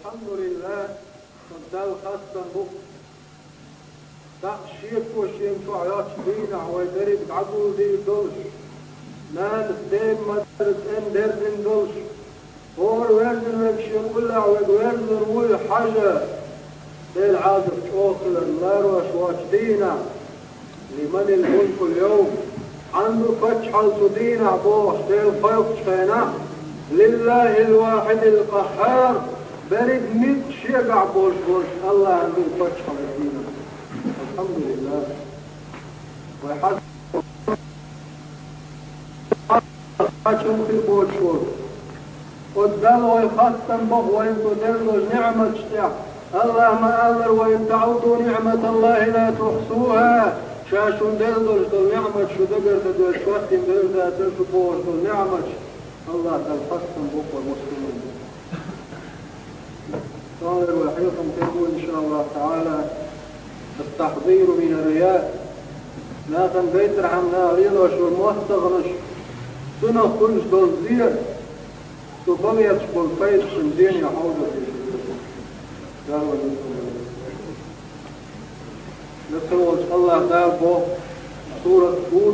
الحمد لله قدال خاصة بك تخشيك وشيم شعيات دينا ويدري بتعبو دي دولش نال الدين مدرس ان درزن دولش هو ويرزن ويكشيم قلع ويرزن روي حاجة دي العادة شوصل النار وشواش دينا لمن الملك اليوم عنده فتح الصدينا بوش دي الخيط شخينا لله الواحد القهار بريد ميت شيقع بوش الله عنده فتح الصدينا الحمد لله ويحسن في بوشور قدال ويخصم بغ وين تدلج نعمة اشتاع الله ما أمر وإن تعودوا نعمة الله لا تحصوها شاشون دلدل دل نعمة شو دقر تدل شواتين دلدل تلشو بوش دل نعمة الله تلخصم بغ والمسلمين صالر وحيكم تقول إن شاء الله تعالى التحضير من الرياء ناخن بيتر عمنا ريلوش والمستغنش سنة كلش دول زير تطليتش بالفيس شمدين يحوضر قالوا نسأل الله قال بو سورة هود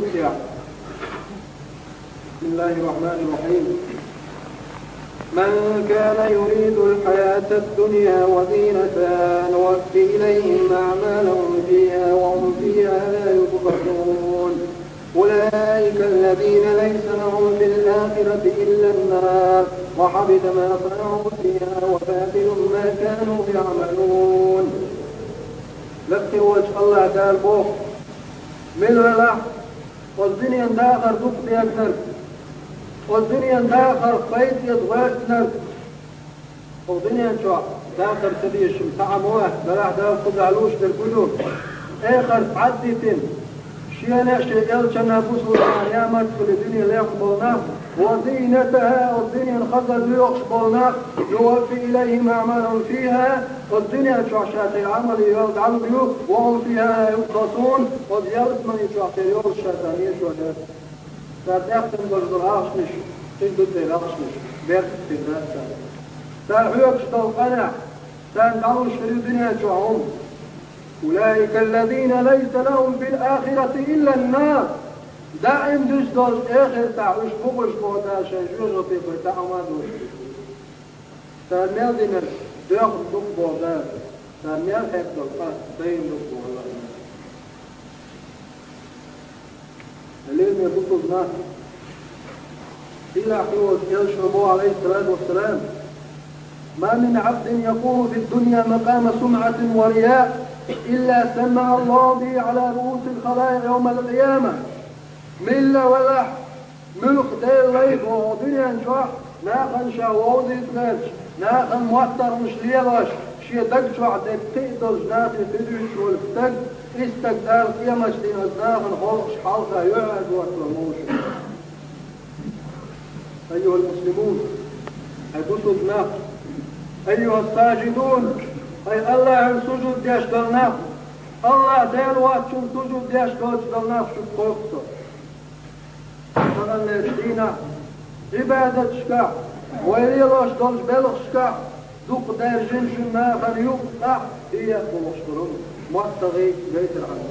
بسم الله الرحمن الرحيم من كان يريد الحياة الدنيا وزينتها نوفي إليهم أعمالهم فيها وهم فيها لا يبخسون أولئك الذين ليس لهم في الآخرة إلا النار وحبط ما صنعوا فيها وباطل ما كانوا يعملون لكن وجه الله قال بوك من رلح والدنيا داخر تقضي أكثر والدنيا داخر قيد يضغطنا والدنيا شو داخر تبي الشمسعة مواه بلاح داخل علوش تركلون آخر تعديتين شيئا شيء يلشنا بسوء الأيامات في الدنيا لا يقبلنا وزينتها والدنيا انخذت ليقبلنا يوفي إليهم أعمالهم فيها والدنيا شعشات العمل يوضعوا بيو وهم فيها يبخسون وزيارة من يشعشات يوضع الشيطانية شوهات تأخذ برضو العاصمش تنبت العاصمش بيرت الناس تأخذ شتوقنا تأخذ شريط الدنيا شعهم أولئك الذين ليس لهم في الآخرة إلا النار دائم دشتوش آخر تعوش بغش بوتا شنجوش وطيق تعمد وشريك تأميال دينر داخل دق بوتا تأميال حيث دقات بين دق بوتا العلم يبطل ناس إلا حيوة يشربوا عليه الصلاة والسلام ما من عبد يقوم في الدنيا مقام سمعة ورياء إلا سمع الله به على رؤوس الخلائق يوم القيامة ملا ولا ملك دير ليف ودنيا نشوح ناخن شاووزي تغيرش ناخن موتر مش ليلاش شي دق شوح دك تقدر ناخن تدوش والفتق استقدار قيامة دين الناخن خلقش حلقة يعد واتلموش أيها المسلمون أدوسوا دماغ أيها الساجدون أي الله السجود ديشتلنا الله دير واتشون سجود ديشتلنا شو قوقته فقال ليشتينا عبادة شكا ويليلوش دولش بلغ شكا دوق دير جنشنا خليوق هي بلغشترون مؤتغي بيت العالم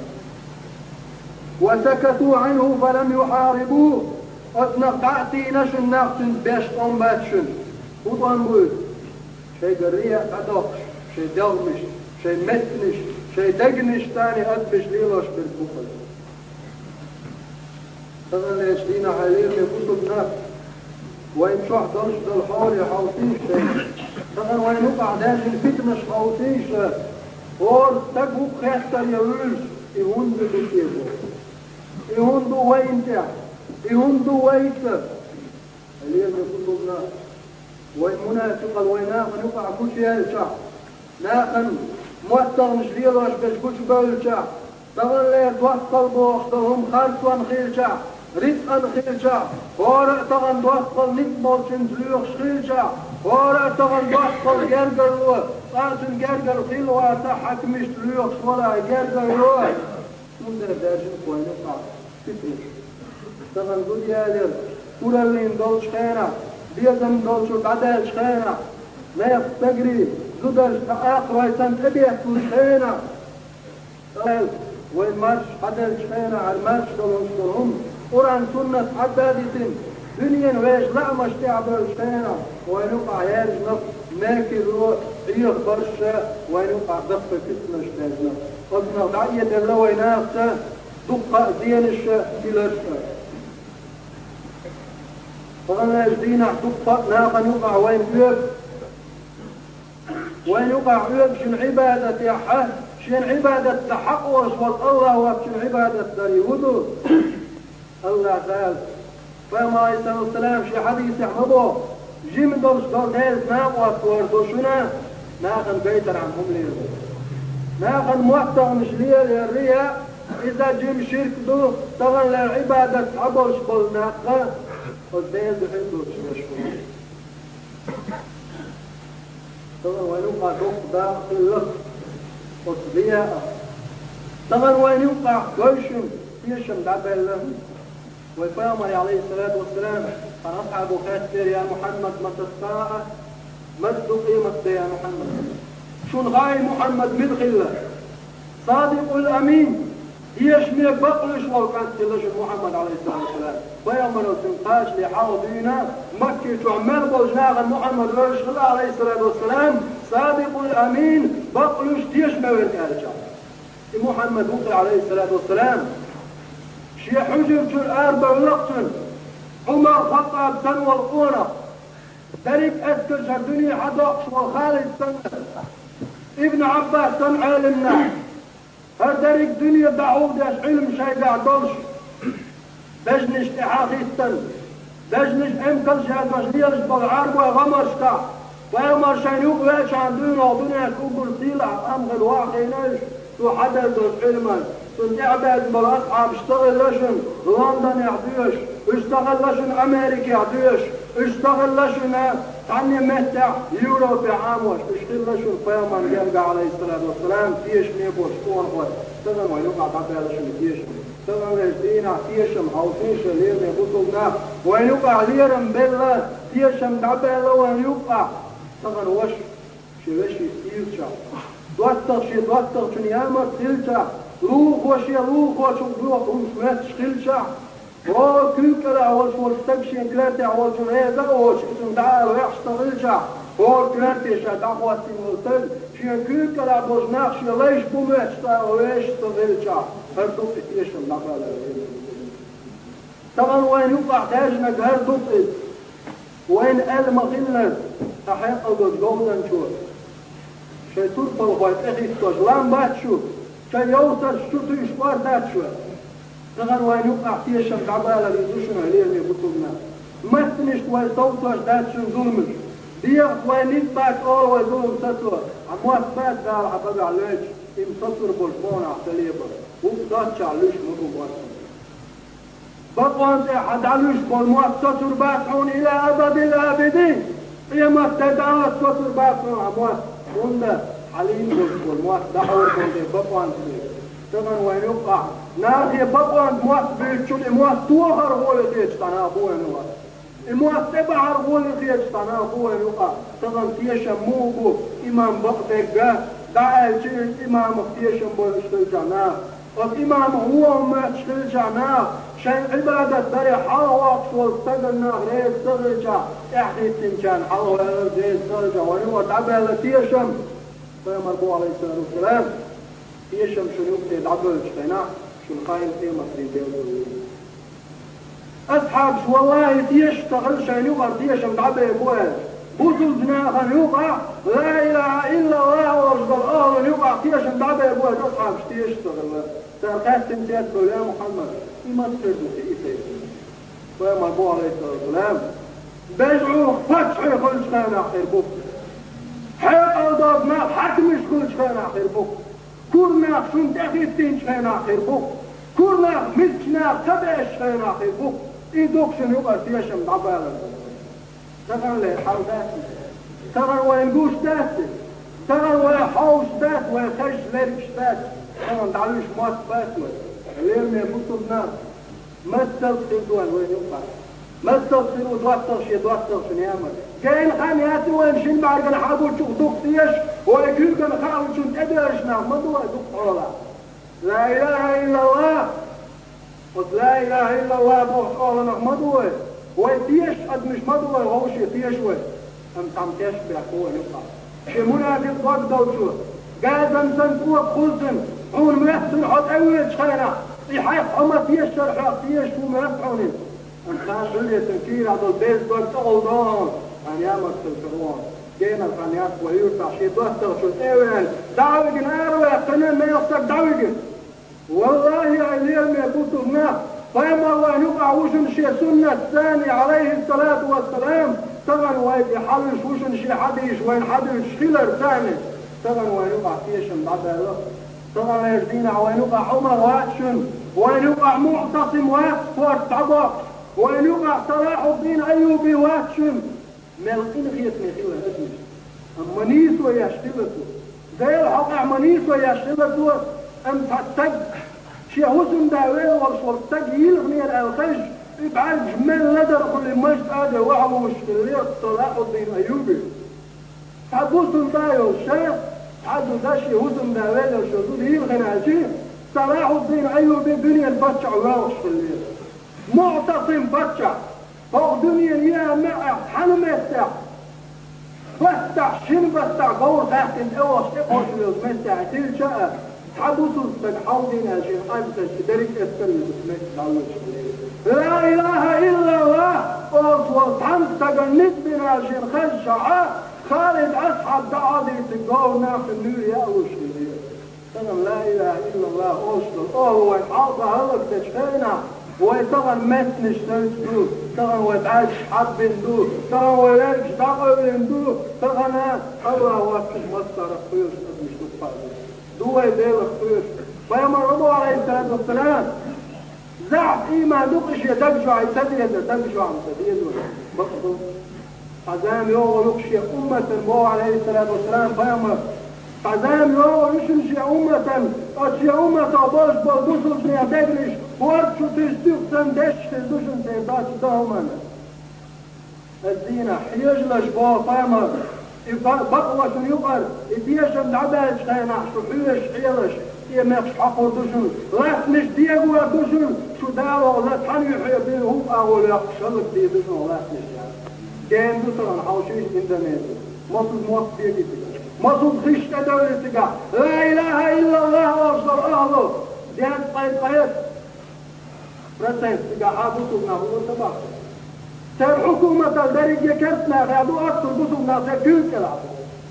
وسكتوا عنه فلم يحاربوه اتنقعتي نشن نقشن بيشتون باتشن وطن بود شيء قرية قدوقش شيء دغمش شيء متنش شيء دقنش تاني أدبش ليلوش بالبخل فقال ليشتينا حليل يبصوا بناك وين شوح دلش دلحور يحوطيش فقال وين وقع داش الفتنش حوطيش اور تقوب خيختر يولش يهون بكيبو يهون دو وين تع يهون دو ويت حليل يبصوا بناك وين منافق الويناخ يقع كل شيء يلشع ناخن موتر مش ليلوش بس كل شيء يلشع تغلي توصل بوحدهم خالصا خيلشع رزقا خيلشع ورق تغن توصل نقبل شنزليوخ خيلشع ورق تغن توصل جرجر قاسم جرجر خيلوا تحك مش ليوخ ولا جرجر روح من ده داشن كوين يقع فتنش تغن قد يالر كل اللي ندولش خينا بيزم دولشو قداش خينا لا يفتقري زودش آخر ويسان أبيه تلسينا ويمرش حدا الشخينا على المرش دلهم قرآن سنة عبادة دنيا ويش لا مش تعبر الشخينا وينقع يرجنف ماكي روح عيق برشا وينقع دفة كتنا شتاجنا قلنا دعية اللوي نافتا دقة دين الشا فقالنا يجدينا دقة ناقا يقع وين يقع عيب شن عبادة يا حد شن عبادة تحقوش والله وشن عبادة دريودو الله قال فما عليه الصلاة والسلام شي حديث يحمضه جيم دولش دول هيز ناقوات وردو شنا ناقن بيتر عنهم ليه ناقن موقتها مش ليه الرياء إذا جيم شرك دو تغن للعبادة عبوش بالناقة والبيل بحيثو تشبشكو طبعا وينوقع دقة في اللق وصبيعة طبعا وينوقع قيشم يشم دعبال له ويفامر عليه الصلاة والسلام فنصعب خاسر يا محمد ما تستطاع مد قيمة يا محمد شون غاي محمد من خلة صادق الأمين يشميك بقلش وكانت تلش محمد عليه الصلاة والسلام ويأمر تنقاش لحاضينا مكي تعمل بوجناغ محمد رشد عليه الصلاة والسلام صادق الأمين بقلش تيشمي ويركالجا محمد وقع عليه الصلاة والسلام شي حجر جل أربع لقتل عمر خطاب سنوى القونة دريك أذكر شردني حدوقش وخالد سنة ابن عباس سن علمنا هردريك دنيا دعود ياش علم شي قاعدوش بجنش إحاقيتن بجنش امكن شهد مجليش بالعرب وغمرشتا ويمر شينوك ويش عندنا ودنيا كوبر سيلة أمغل واقعينيش تو حدد علما تنعبد بالأصحاب اشتغل لشن لندن يعطيش اشتغل لشن أمريكا يعطيش اشتغل لشن تعني متع يوروبي عاموش اشتغل لشن فيمن يرجع عليه الصلاة والسلام تيش نيبوش كون خوش تغن وينوقع تعطي لشن تيش تغن لجدينا تيشم حوصيش ليرم يبطلنا وينوقع ليرم بالله تيشم تعطي له وينوقع تغن وش شوشي سيلشا دوستر شنيامة سيلشا روح وشي روح روح ومسمات شخلشا روح كلكلا عوالش والستبشين كلاتي عوالش هيدا عوالش اسم تعالوا يحشتغلشا روح كلاتي شا دعوة سيمولتل شين كلكلا بوجناق شي ليش بومات شتاو يشتغلشا هردوك اتيشم نقالا طبعا وين يقع تاجنك هردوك وين المغلة تحيق الجولدن شور شي ترطل غايت اخي ستوش لان باتشو شي يوتر شتوتو يشوار داتشو نغن وين يقع تيشم دعبالا ليزوشن عليهم يبطلنا مستنشت وين صوتوش داتشن ظلمش ديغت وين يتباك اول وين ظلم ستوه عموات بات دار حبابي علاج امسطر بالفون عسليبا وفداتش علوش مدو بواسم بقوانت احد علوش بالموات ستر باتعون الى ابد الابدين قيمة تدعوت ستر باتعون عموات وندا حليم بالموات دعور بالدي بقوانت طبعا وين يقع ناخي بقوانت موات بيتشو الموات توهر هو يخيج تانا ابوه نوات الموات تبعر هو يخيج تانا ابوه يقع طبعا تيشم موبو امام بقتك دعال جيل امام تيشم بو اشتلجانا والامام هو ما اشتلجانا شان عبادة داري حاوات والتقلنا غير تغلجا احكي تنشان حاوات غير تغلجا ونوات عبادة تيشم فيمربو عليه الصلاة والسلام تيشم شنو يبتي العبد الاجتناع شنو قايم في مصري بيوضو أصحاب والله تيشتغل شان يقر تيشم العبد يبوهاج بوزل جناخا يقع لا إله إلا الله وأجدر أهل يقع تيشم العبد يبوهاج أصحاب تيشتغل سأقاس تمتيات يا محمد إما تسردو في إيسا فيمربو عليه الصلاة والسلام بجعو فتحي كل شخان آخر بوك حيق أضافنا حتمش كل شخان آخر بوك كورناك شون تأخيفتين شخان آخر بوك كورناك ملكناك تبع شخان آخر بوك إيدوك شن يقر تيشم دعبالا تغن لي حال داتي تغن وينقوش داتي تغن ويحوش دات ويخش ليركش داتي تغن دعلوش موات باتنا اليوم يبطل ناس ما تستغفر دوان وين يقع ما تستغفر ودواتر شي دواتر شن يعمل كاين خامياتي وين شن بعرق الحابو تشوف دوك تيش ويكون كان خالد شن تدرشنا مدوى دقولا لا إله إلا الله قلت لا إله إلا الله بوحقولا مدوى ويتيش قد مش مدوى وهو شي تيش وي أم تمتيش بيحقوه يقع شي منافق وقت دوشوه قادم سنفوه خلصن عون ميحسن حد أولد خيرا يحيق عمر تيش شرحق تيش وميحقوني أن كان بلية تنكير عدو البيت دوك تغلدون أن يامر تلكروان جينا الخانيات ويرفع شي دوستر شو الأول دعوكن أروي قنان ما يصدق دعوكن والله يا اليوم يبوتنا فيما الله يقع وشن شي سنة الثاني عليه الصلاة والسلام طبعا وين يحلش وشن شي حديش وين حديش خلر ثاني طبعا وين يقع فيشن بعد الله طبعا يجدينا وين يقع عمر واتشن وين يقع معتصم وارتعبق وين يقع صلاح الدين أيوبي واتشن ملقين غيثني خلر أدمش أما نيسو يشتبتو زي الحق منيسو يشتبتو أم تتج شي حسن داويل والشرطج يلغني الألخج يبعد جمال لدر كل مجد هذا وعوش اللي صلاح الدين أيوبي حدوثن دايو الشيخ حدو داشي حسن داويل والشرطج يلغني عجيب صلاح الدين أيوبي دنيا البتشع وراوش في الليل معتصم بتشع فوق دنيا يا معه حنمتع بستع شن بستع قور تحت الأوش إقوش للمستع تلشأ حدوث التنحوضين عشان أنت تدرك أسفل بسمك دعوش لا إله إلا الله وصحمت تجنت بنا عشان خشعة خالد أصحاب دعادي تقولنا في النور يا أوش سلام لا إله إلا الله أوشل هو الحاضر هلك تشخينا ويطغن متنش تنسدو طغن ويبعاش حب ندو طغن ويلش دقل ندو طغن الله وكش مصدر خيوش مش تقفل دو يديل خيوش فيما رضو عليه الصلاة والسلام زعف إيمان دقش يدقشو عي تديد دقشو عم تديد بقضو حزام يوغلقش أمة بو عليه الصلاة والسلام فيما حزام يوغلقش أمة أشي أمة باش بلدوسل سيادقلش وارد شو تشتيق سندش تلدوشن سيداش دهمنا الزينة حيجلش بو فيما بقوة يقر يديشن دعباش خينا شو حيش حيلش يمكش حقو دوشن لا مش ديقوا دوشن شو دارو لا تحني حيبين هم أول يقشلك دي دوشن لا مش يعني كان دوشن حوشيش اندونيسيا مصد موت بيجي مصد خيش دولة تقع لا إله إلا الله وأفضل أهله ديان قيد رسين تقع حابوتنا هو تبع سر حكومة الدرجة كرتنا غادو أكثر بطلنا سكين كلابو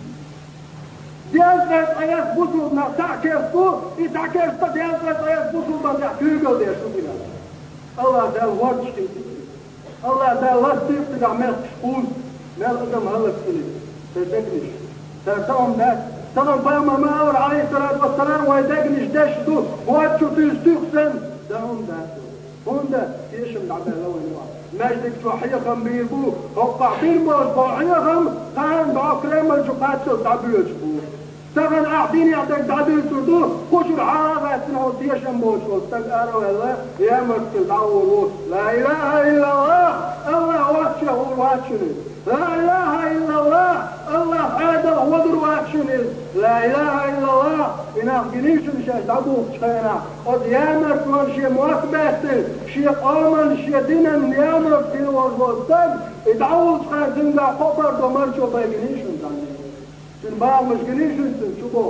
ديان قيد بطلنا تعكيرتو يتعكيرتا ديان قيد بطلنا تعكيرتو ديان شكرا الله ده الوجه الله ده لستيق تقع ميل تشقوز ميل قدم هلك سليم تدقنش ترتهم ده طبعا فيما ما أور عليه الصلاة والسلام ويدقنش داشتو واتشو تيستيق سن ده هم ده هم ده يشم العبال الأول مجدك شو حيخم بيبو وقعتين بوش بو حيخم كان بعقلين ملجقات شو تعبيوش بو تغن أعطيني أعطيك تعبير سردو خوش العرابة سنعو تيشم بوش واستقاروا الله يا مرسل دعوه لا إله إلا الله الله واتشه واتشني لا إله إلا الله الله هذا ودر واتشني لا إله إلا الله إنه جنيشن شاش دعوه شخينا قد يا مرسل شي مواكبات شي قامن شي دينن يا مرسل وزوستان ادعوه شخينا زنقا قبر دمرشو بيجنيشن زنقا سنباع مش جنيشن شوفوا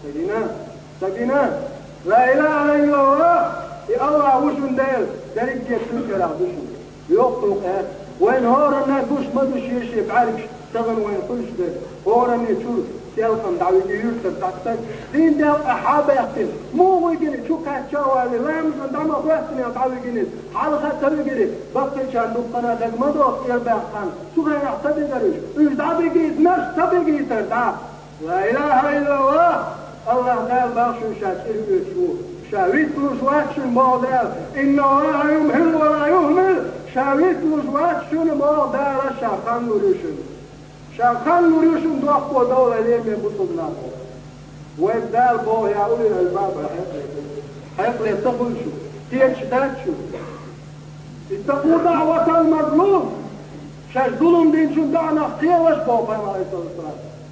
سجينا لا إله إلا الله يا الله وشن ديل دريك يتنكر عبشن يوقف وين هورا ناكوش مدوش يشي بعاركش تغن وين كلش ديل هورا نيشوف تلقم دعوي يوسف تعتك دين ديل أحابة يقتل مو ويجري شو كاتشاوة للامز من دعما قواتني أطعوي جنيد حالخة تبقري بطل شان دقنا دق مدوك يربع خان شو غير يعتبي قريش يدعبي جيد ناش تبقي تردع لا إله إلا الله الله قال باشو شاكر يشوف شاويت لوشواتشن موضال إن الله يمهل ولا يهمل شاويت لوشواتشن موضال شاخان نوريشن شاخان نوريشن دوقوا دولة ليه بطلنا ويبدال بو يا أولي الألباب حيقلي يتقل شو تيجداد شو اتقوا دعوة المظلوم شاش ظلم دين شو دعنا اختيرش بو فهم عليه الصلاة والسلام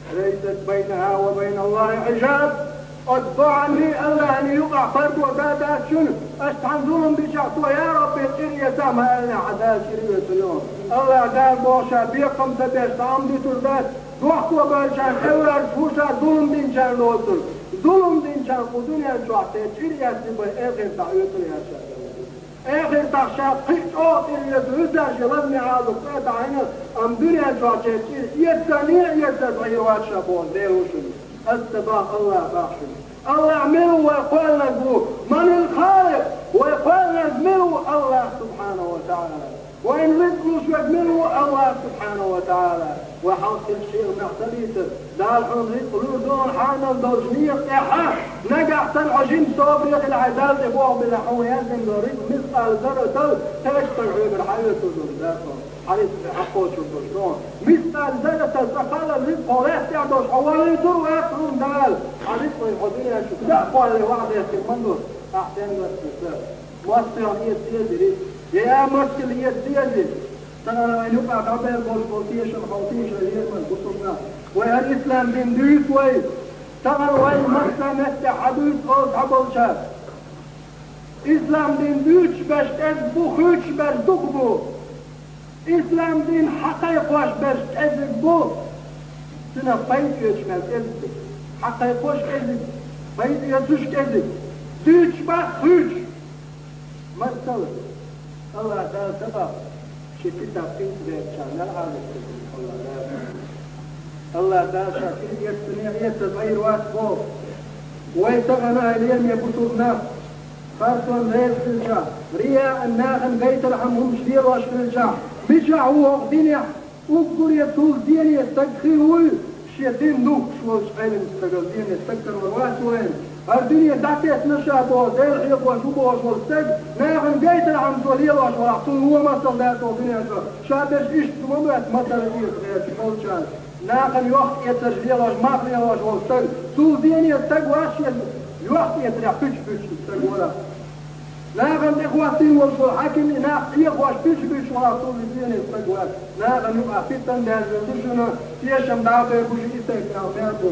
ليست بينها وبين الله حجاب. اتبعني الله أن يقع فرد وبادات شنو أستعنزلهم بشعطوا يا ربي قرية سامها أنا عدال شرية اليوم الله قال بوشا بيقم تبيش تعمدي تردات دوحكوا باشان خيرا فوشا ظلم دين شان لوتر ظلم دين شان ودنيا شعطة شرية سيبا اغير تعيطر يا شاء اغير تخشاب قيش قرية هزا شلبني عادو قيت عينا ام دنيا شعطة يتنيع يتنيع واتشابون ديروشن السباق الله باخشن الله اعملوا ويقول نزموه من الخالق ويقول نزملوا الله سبحانه وتعالى وإن رزقوا يجملوا الله سبحانه وتعالى وحاصل شيء محتليته دالحون رزقوا دون حانا دوجنيق إحا نجح تنعجين صابريق العدال إبوه بالحون يزم رزق مثقال ذرة تشتر عيب الحياة ذاته حريص بحقوش الدشتون مثقال ذرة فقال الرزق ولا يستعدوش حوالي تر ويقرون دال حريص ويحضيني أشوف دعقوا اللي واحد يستمنه أحسن واستفاد موسيقية سيدري يا مشكلة السياسة ترى ينفع تعبير بولتيش الخوتيش اليمن بطلنا والإسلام دين دوت وين ترى وين مسلمة حدود أصحاب الشاب إسلام دين دوتش باش تذبو خوتش باش تقبو إسلام دين حقيقوش باش تذبو سنة فايت يشمل تذب حقيقوش تذب فايت يسوش تذب دوتش باش خوتش مسألة الله تعالى سبب شكل تفكير بيتشان العالم الله تعالى شكل يستنيع يتغير واسبوع ويتغنى اليوم يبطلنا فرصا ليل في الجاه رياء الناغن بيت الحمهم شدير واش في الجاه مشع هو اغدينيح وقر يطول دين يستقخي شيطين دوك شو شغيل مستقل دين يستقر والواس وين الدنيا دعتت نشاطه زي الحيق وشوبه وشوالستج ناغن قيت العمد وليه وشوالحصول هو مصر ذاته ودنيا شادش إيش تمامات مصر لديه غير شمال شان ناغن يوقت يترجليه وشماغليه وشوالستج سول دين يستج واشي يوقت يتريح فيش يستج ولا ناغن إخواتين والصول حاكم ناغن يخواش فيش ولا سول دين يستج ولا ناغن يبقى فتن ده الزندشنا تيشم دعوه يكوش يستج ناغن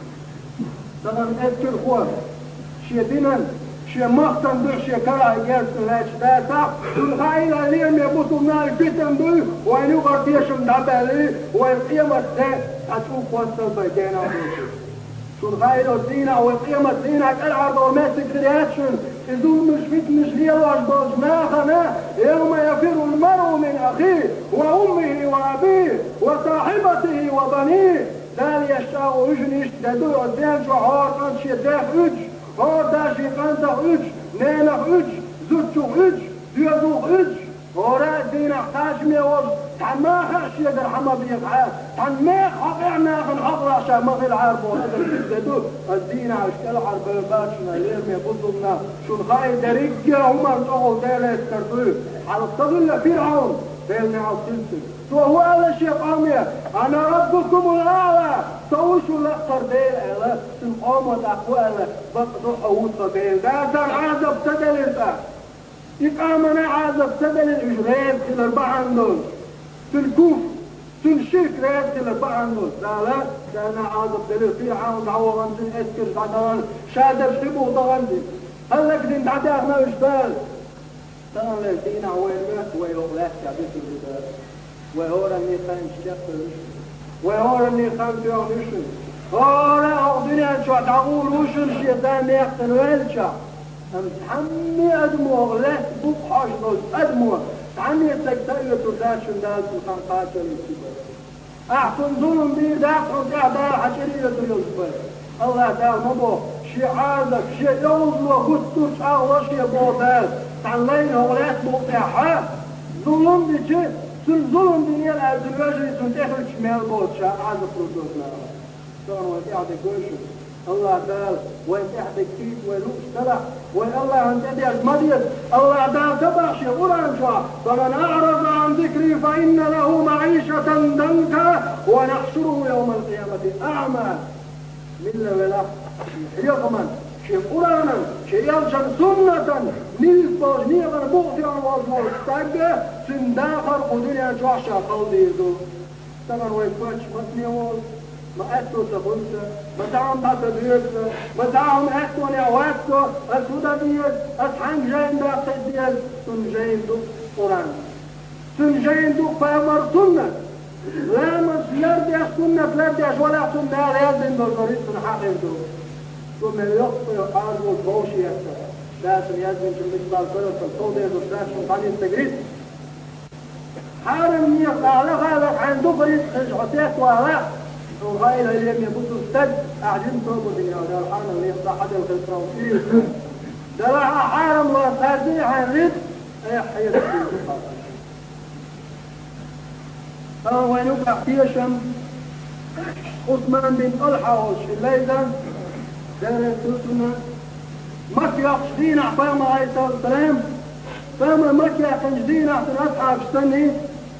طبعا اذكر خوات شي دينا شي مختن دو شي كرا يرسل لاش داتا الخائلة ليهم يبطوا نار فتن دو وين يغرد يشم دعبالي والقيمة ده هتشوف وصل بيتين عموشي شو الخائلة الدينة والقيمة الدينة العرض وماسك رياكشن إذن مش فتنش ليه واشباج ناخنا يوم يفر المرء من أخيه وأمه وأبيه وصاحبته وبنيه دال يشتاق اجنش دادو عدين شو هار انشي داخ اج هار داشي قانتا اج نينخ اج زوتشو اج ديوزوخ اج هورا دين احتاج ميوز تان ما خرش يقدر حما بيقعاد تان ميخ حقعنا خن حقرا شا مغي العرب وهذا دادو الدين عشكال عرب الباشنا ليرم يقضلنا شو الخائل داريك جيرا عمر تقول دالا يستردوه على الطبيل فرعون دالنا على السلسل وهو على شيء قومية أنا ربكم الأعلى توشوا لأكثر ديل ألا تنقوم وتقوى ألا بقضوا حوط قبيل داتا عازب تدل الفا إقامنا عازب تدل الإجرين في الأربعة عندهم في الكوف في الشرك ريب في الأربعة عندهم لا كان عازب تدل في عاون عوض عندن أسكر عدوان شادر شبه ضغندي هل لك دين عداغنا وجبال ترى الذين عوينات ويغلاك كعبيت الجبال وهورا نيخان شلق وهورا نيخان فيونيشن هورا الدنيا شو تعقول وشن الشيطان يقتل ويلشا أم تحمي أدمو غلاك بوك حاش دوز أدمو تحمي السكتاية ترداشن دال سلطان قاتل الكبير أحسن ظلم بي داخل إعداء حشرية اليوزبال الله تعالى مبو شي عازك شي يوزلو خستوش أغلى شي بوضال تعلين غلاك بوقتها ظلم بي شي ظلم دنيا الأزواج تنتهي شمال بوتشا عاد فروتنا طبعا وانت عندك وش الله تعالى وانت عندك كيف ولوش تلح والله عند يدي المديد الله تعالى تبع شيء قرآن شاء فمن أعرض عن ذكري فإن له معيشة ضنكا ونحشره يوم القيامة أعمى من ولا يقمن شيء قرآنا شيء يلشن سنة نيزباج نيغر بغضي عن وزنور استاقه سنداخر ودنيا جوحشا قلدي يدو طبعا ويكوش مطنيوز ما أتو تقولت ما تعم تعتبرت ما تعم أتو نعواتو أسودا ديت أسحن جاين دا قديت سنجاين دو قرآن سنجاين دو فامر سنة لا مسلر دي سنة فلر دي ولا سنة لا يزن بالغريب سنحاقر دو ثم يقفل عرض البوشي يكتر لازم يزن كمثل الفرق الصوت يدو ساشن قال يستقريت حارم يقع لغالك عنده فريق خشعتات وهلاك وغاية اليوم يبصوا السد أعجم توبوا دنيا وده الحارم اللي يقضى حدا وتسرعوا فيه ده لها حارم وفادي عن رد أي حيث فيه فهو ينقع فيشم عثمان بن طلحة والشليزة دار سلطنة مكة قصدين أحفام عليه الصلاة والسلام فما مكة قصدين أحفام استني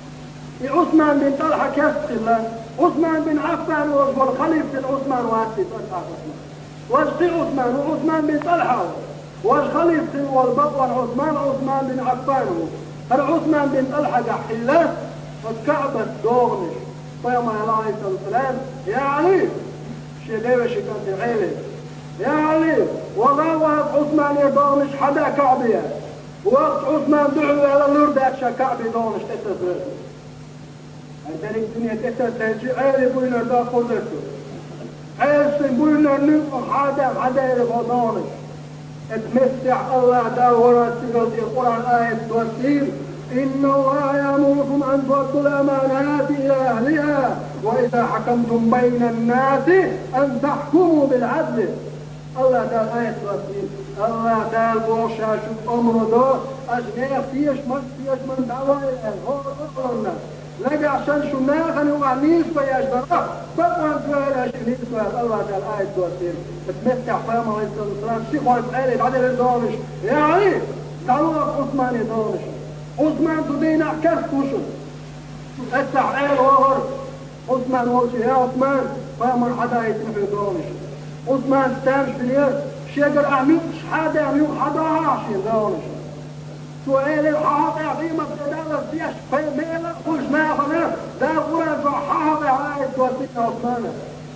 عثمان بن طلحة كسر الله عثمان بن عفان والخليفة عثمان واسف واشقي عثمان وعثمان بن طلحة والخليفة والبطل عثمان بن عفان هل عثمان بن طلحة حلاه فالكعبة دورنش فيما عليه الصلاة والسلام يا علي شليوة شكات عيلي يا علي وغاوة عثمان يدورنش حدا كعبية وقت عثمان دعوه على الأرض أكشا كعبي دورنش تتسرد عندنا الدنيا تتسرد عيلي بوينر دا قدرته عيلي بوينر ننقل حدا يرفع دورنش اتمسع الله دا ورسل القرآن آية توسير إن الله يأمركم أن تؤدوا الأمانات إلى أهلها وإذا حكمتم بين الناس أن تحكموا بالعدل الله تعالى آية توسير الله تعالى بوشا شوف أمره ده أجنيه فيش من دعوة هو لقى عشان شو ناخن وعنيس بيجبره فقط فعلا شنيس الله تعالى آية توسير اتمتع فيما عليه الصلاة والسلام الشيخ وعلى العدل الدورش يا علي تعالوا عثمان يدورش عثمان تدين كيف كوشو التحقير وغر عثمان وشي يا عثمان فامر حدا يتنفي دونش عثمان ستامش بنير شيقر أعميق شحادة أعميق حدا عاشي دونش سؤال الحاقي عظيمة بدالة فيش ميلا خوش ما يخنا دا غرز وحاقي عايز توسيق عثمان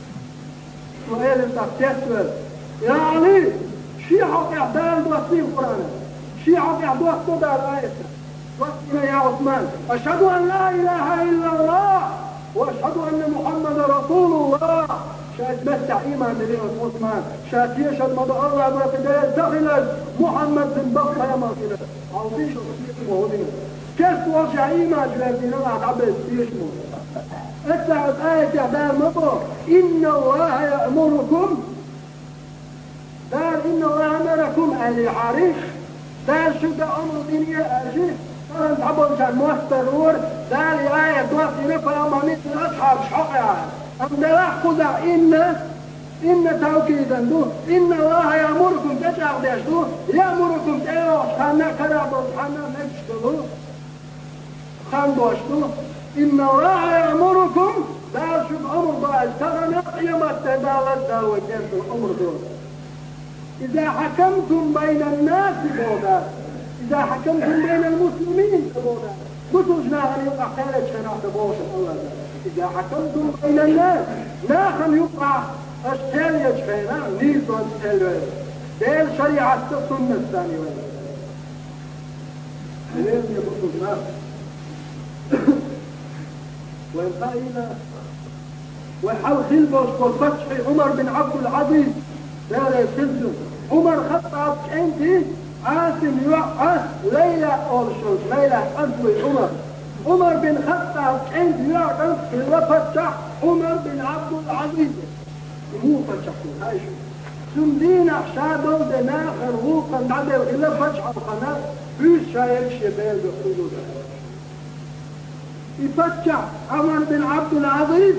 سؤال التكتسر يا علي شي حاقي عدال توسيق قرآن شي حاقي عدوك تدى الآية وقتنا يا عثمان أشهد أن لا إله إلا الله وأشهد أن محمد رسول الله شاهد متع إيمان لله عثمان شاهد يشهد مدى الله بقدر دخل محمد بن بطة يا مغفرة عوضيش وصيح كيف توجع إيمان جلالدين الله عبد يشمو أتعد آية عبال مطر إن الله يأمركم دار إن الله أمركم أهل حريش دار شد أمر دينية أرجيه أنا تعبون كان مسترور داري آية توصي نفر أمامي أصحاب شحقها أم نلاحظ إن توكيدا دو إن الله يأمركم تشعر ديش دو يأمركم تأيوش خانا كرابو خانا نجدو خاندوش دو إن الله يأمركم دار شب أمر ضائل تغنى قيمة تدالت داوة جنس الأمر دو إذا حكمتم بين الناس بودا إذا حكمتم بين المسلمين تبودا بتوجنا أن يقع خيرك شنع تبوشا الله إذا حكمتم بين الناس لا خل يقع الشريعة شفينا نيزو السلوية ديل شريعة السنة الثانية لازم يبطوجنا وإنقائنا وحل خلبوش والفتح عمر بن عبد العزيز دار السلسل عمر خطأت عندي عاصم يوقع ليلى أولشوش ليلى أنتوي عمر بن خطاب عند يوقع في الفتح عمر بن عبد العزيز مو فتح هاي شو سمدين أحشادو دناخر غوقا نعدل إلا فتح القناة بيش شايل شبال بحدود يفتح عمر بن عبد العزيز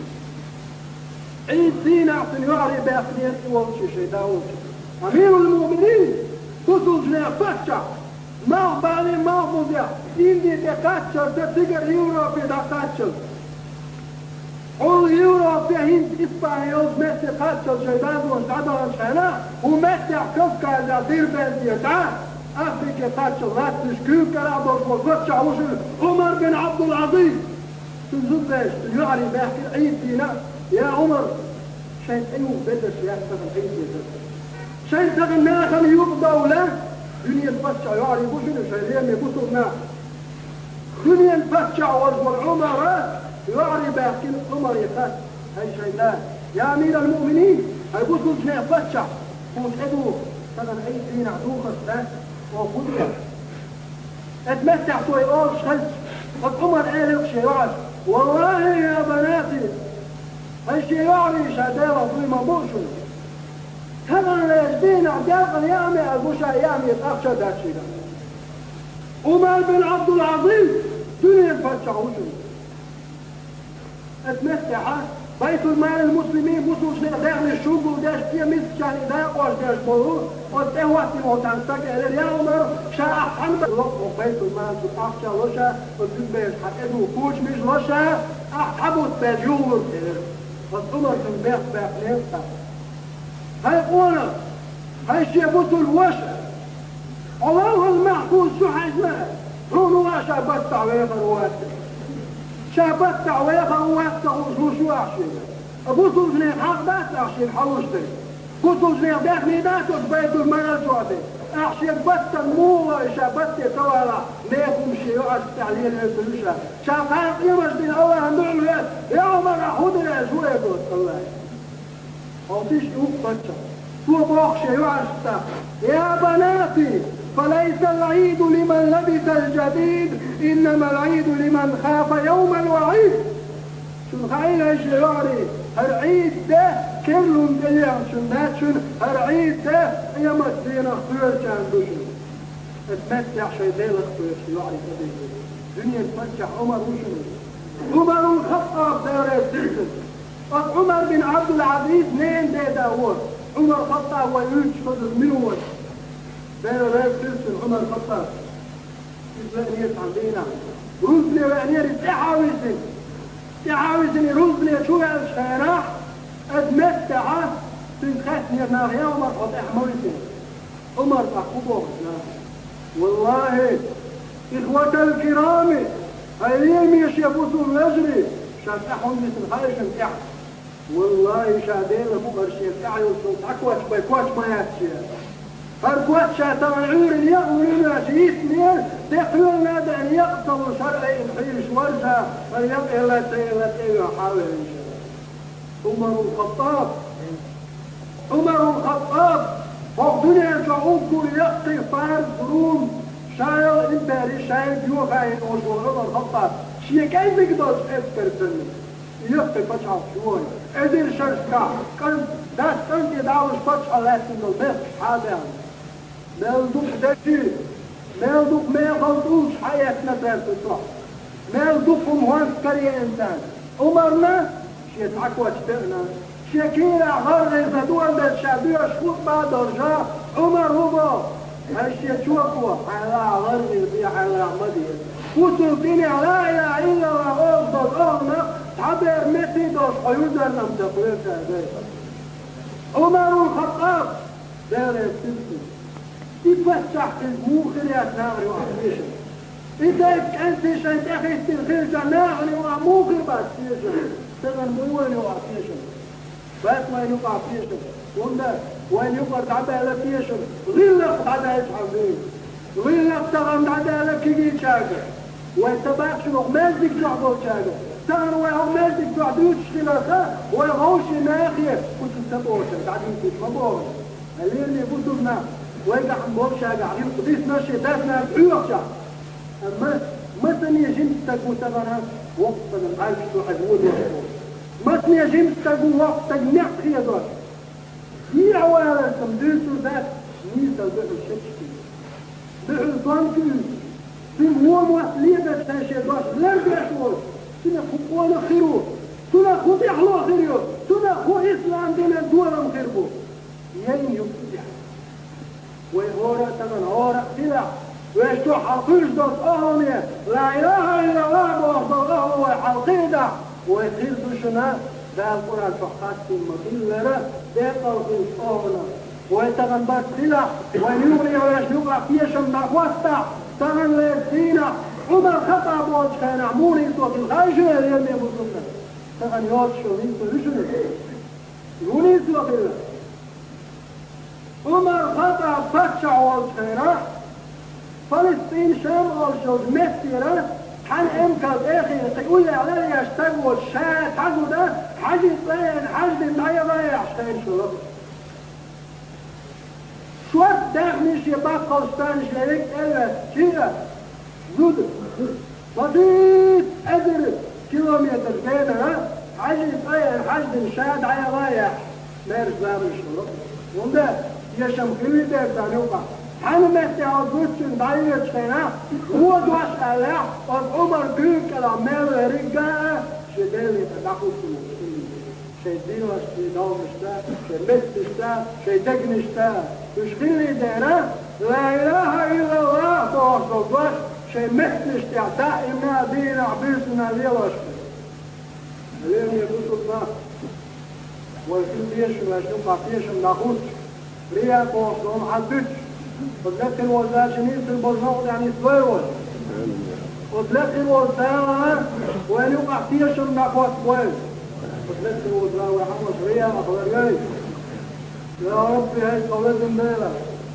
عيد سينا عشان يعري بأخنين ووشي شي داوش أمير المؤمنين تسوزنا فتح ما بالي ما بوديا إندي دكاتشر تتجر يوروبي دكاتشر all يوروبي هند إسبانيوز متى كاتشر جيدان وانتعدوا شهنا ومتى كفكا زادير بنزيتا أفريقيا كاتشر لا تشكيو كرابور فوفتش عمر بن عبد العزيز تنزل ليش يعري بأخي عيد دينا يا عمر شايف أيوه بدأ سياسة الحين شايف الناس اللي يقضوا له دنيا الفتشة يعرفوا شنو شايفين يقصوا دنيا الفتشة والعمراء يعرف باكين عمر يفات هاي شيء لا يا أمير المؤمنين هاي بصوا جنيه فتشة وصعدوا طبعا أي دين عدوخ الثلاث وفضل اتمتع سوي أول شخص قد عمر قال شيء يعرف والله يا بناتي هاي شيء يعرف شهداء وظلم بوشو طبعا لا يجدين عداقا يعمي أبوشا يعمي يتأخشى ذات شيء عمر بن عبد العظيم دنيا الفتشة وشو اتمتع بيت المال المسلمين بصوا شنو داخل الشوب وداش فيه مسك يعني دا قاش داش بورو وده وقت موتانسك قال يا عمر شاء حمد بيت المال تأخشى لوشا وتبيش حقه وفوش مش لوشا أحبط بجور فالعمر من بيت نفسه هاي قونا هاي شيء بصوا الوشا الله المحفوظ شو حجمه هو شابتع ويغر واسع شابتع ويغر واسع وشو أحشي بصوا جنيه حق بس أحشي الحوشتي بصوا جنيه داخلي داتو بيت المال جوعتي أحشي بطا مو شابتي طوالا نيكم شيء تعليل يسلوشا شافها قيمة بين الله نعلو يا عمر أخذ الأزوية قلت الله أعطيش يوم بطا هو بوخشي يعشتا يا بناتي فليس العيد لمن لبس الجديد إنما العيد لمن خاف يوم الوعيد شن خايل ايش يعري العيد ده كلهم ديان شنات شن العيد ده يا مسين اخوير كان دوشن اتمتع شي ديل اخوير يعري كده دنيا تمتع عمر وشنو عمر الخطاب دار السلسل عمر بن عبد العزيز نين ده داور عمر خطاب ويوش فضل منوش دار السلسل عمر خطاب إسلامية عندنا روزلي وعنيري تعاوزني روزلي شو الشارع أتمتع تنخسني النار يا عمر قد أحملتني عمر أخبر والله إخوة الكرام أيام يشيبوتوا الرجل شاتحهم مثل خارج الكعب والله شادين لبقر شيء وصوت أكوش بيكوش ما يأتي فالكوات شاتم العور يقولون شيثنين تقولون هذا أن يقتل شرعي الحيش وجهه فليبقى لا تيغ حاول إن شاء الله عمر الخطاب فوق دنيا شعوبكم يقضي فارس روم شايل إمباري شايل بيوغاين أوشور عمر الخطاب شيء كيف يقدر أذكر سنة يقضي فتحة شوي إذن شركة كان داس كنت يدعوش فتحة لكن المسك حاضر مالدوك دشي مالدوك ما يغلطوش حياتنا تنسطح مالدوكم هون كريه إنسان عمرنا شي تعكوة تبقنا شكيرا غرغي زدوان بالشعبية شخوط بعد رجاء عمر هو هالشي شوكوا حلا غرغي بيع على عمدية وصلتيني لا إله إلا الله أفضل أغنى تعبير متي دوش حيوزا لم تقوير شهدين عمر الخطاب دار السلسل يفتح الموخر يا ناغري وعطيشن إذا أنت شايف أخي استرخير جناغري وموخر باتيشن تغن موين وعطيشن بات وين يقع فيشن وين يقع تعبى لفيشن غلق تعبى يتحبين غلق تغن تعبى لكي شاقر ويتباك شنو مازك جعبو شاقر تغن ويهو مازك جعبو تشتلقا ويغوش ناخية كنت تبوشا تعدين تتحبوش اللي يقولنا ويقع مبوب شاقع عريم قديس ماشي داسنا بعيوشا أما مثلا يجب تقول تغنى وقت العالش تحبون وقت مثلا يجب تقول وقت تجمع خيادات في عوالة تمديسوا ذات نيسا بحر الشتشكي بحر صانكي سمهو موصلية تنشيدات لرجع شوش سنخوانا خيرو سنخو بيحلو خيرو سنخو إسلام دين الدولة خيربو يين يفتح ويهورا تمن هورا سلاح ويشتو حقيش دوت أهمية لا إله إلا الله وأفضل الله وحلقيدة ويخير دوشنا ذا القرآن فحقاتي المطلرة ذا قلقين أهمنا ويتغنبات سلاح وينوري ويشنوقع فيشم نقوستا تغن ليرسينا عمر خطأ بوجهنا عموني صوت الخاشر يلي بصنا تغن يوت شوين تلوشن يونيس وقيلا عمر خطأ فتشع والخيرة فلسطين شام والشوز مستيرة حن امكاد اخي تقول علي يشتغل الشات حقو ده حاجي طين حاجي معايا ضايع شتين شلوك شوات داخنش يبقى قوستانش ليك الا شيئا زود بسيط ادر كيلومتر كده حاجي طين حاجي شات عايا ضايع مارس باب الشلوك وده يشم كلي ده تانوقع حالا مهتي عضوتشن بعيد شخينا هو دواش ألاح وعمر قيل كلام ميل رجاء شدالي تدخل شيدين واشتدال مشتا شمت مشتا شيدك مشتا تشخيلي دينا لا إله إلا الله توصل دواش شمت مشتا دائما دين عبيسنا ليلاشتا اليوم يقول الله والكل يشم ويشم قطيشم ناخوش ليه توصلهم حدوش وتلقي الوزارة شنين في البرنامج يعني سويوش وتلقي الوزارة وين يوقع فيها شر ناقوات سويوش وتلقي الوزارة ويحمس ريا أخبر جاي يا ربي هاي قولتهم ديلا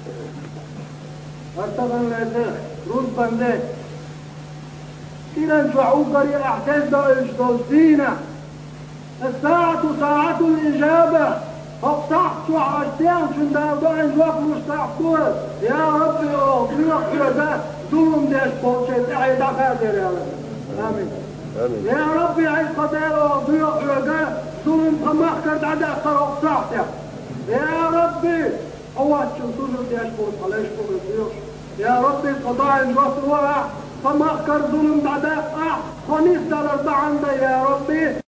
ارتغن ليتك روز بندك إذا انفعوا قرية احتاج دولتينا الساعة ساعة الإجابة فاقطعت وعشتين شن دابين وقت مستعقول يا ربي اطلق يدا ظلم ديش بوشيت اعيد قادر يا رب امين يا ربي عيد قدر اطلق يدا ظلم فمخكر عدا اقطعت يا ربي هو الشمسون ديش بوش عليش بوش يا ربي قضاء الوقت وقع فمخكر ظلم بعد خميس دار 4 يا ربي